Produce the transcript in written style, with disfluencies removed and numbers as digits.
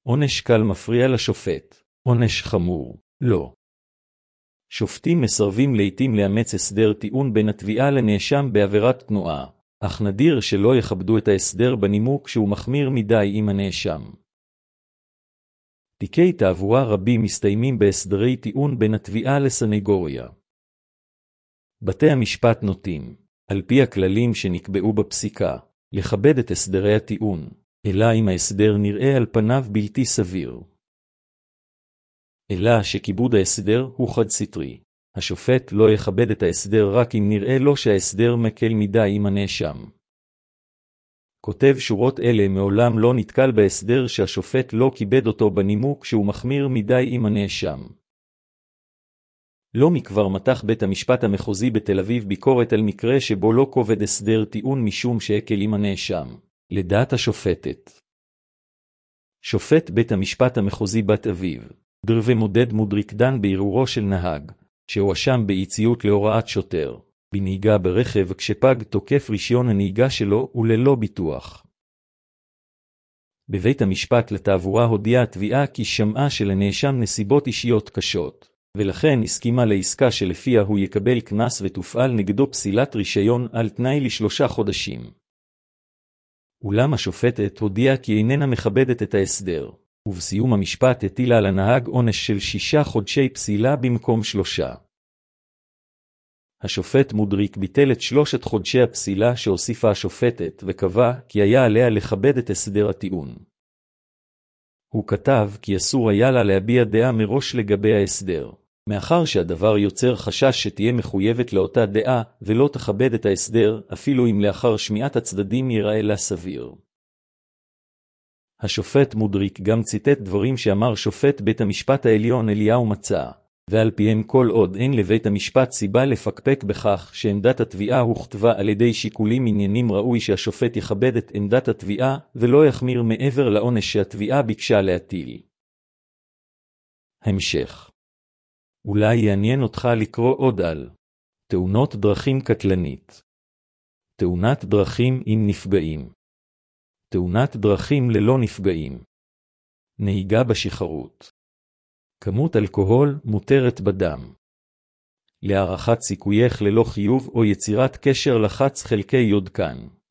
עונש קל מפריע לשופט, עונש חמור, לא. שופטים מסרבים לעתים לאמץ הסדר טיעון בין התביעה לנאשם בעבירת תנועה, אך נדיר שלא יכבדו את ההסדר בנימוק שהוא מחמיר מדי עם הנאשם. תיקי תעבורה רבים מסתיימים בהסדרי טיעון בין התביעה לסנגוריה. בתי המשפט נוטים, על פי הכללים שנקבעו בפסיקה, לכבד את הסדרי הטיעון, אלא אם ההסדר נראה על פניו בלתי סביר. אלא שכיבוד ההסדר הוא חד סטרי. השופט לא יכבד את ההסדר רק אם נראה לו שההסדר מקל מדי עם הנאשם. כותב שורות אלה מעולם לא נתקל בהסדר שהשופט לא כיבד אותו בנימוק שהוא מחמיר מדי עם הנאשם. לא מכבר מתח בית המשפט המחוזי בתל אביב ביקורת על מקרה שבו לא כובד הסדר טיעון משום שהקל עם הנאשם, לדעת השופטת. שופט בית המשפט המחוזי בת אביב, דרווה מודד מודריק דן בערעורו של נהג, שהואשם באי-ציות להוראת שוטר, בנהיגה ברכב כשפג תוקף רישיון הנהיגה שלו וללא ביטוח. בבית המשפט לתעבורה הודיעה התביעה כי שמעה שלנאשם נסיבות אישיות קשות, ולכן הסכימה לעסקה שלפיה הוא יקבל קנס ותופעל נגדו פסילת רישיון על תנאי ל3 חודשים. אולם השופטת הודיעה כי איננה מכבדת את ההסדר, ובסיום המשפט הטילה על הנהג עונש של 6 חודשי פסילה במקום 3. השופט מודריק ביטל את 3 חודשי הפסילה שהוסיפה השופטת וקבע כי היה עליה לכבד את הסדר הטיעון. הוא כתב כי אסור היה לה להביע דעה מראש לגבי ההסדר, מאחר שהדבר יוצר חשש שתהיה מחויבת לאותה דעה ולא תכבד את ההסדר אפילו אם לאחר שמיעת הצדדים ייראה לה סביר. השופט מודריק גם ציטט דברים שאמר שופט בית המשפט העליון אליהו מצא, ועל פיהם כל עוד אין לבית המשפט סיבה לפקפק בכך שעמדת התביעה הוכתבה על ידי שיקולים עניינים ראוי שהשופט יכבד את עמדת התביעה ולא יחמיר מעבר לעונש שהתביעה ביקשה להטיל. המשך. אולי יעניין אותך לקרוא עוד על תאונות דרכים קטלנית, תאונת דרכים עם נפגעים, תאונת דרכים ללא נפגעים, נהיגה בשכרות, כמות אלכוהול מותרת בדם, להערכת סיכוייך ללא חיוב או יצירת קשר לחץ חלקי יודקן.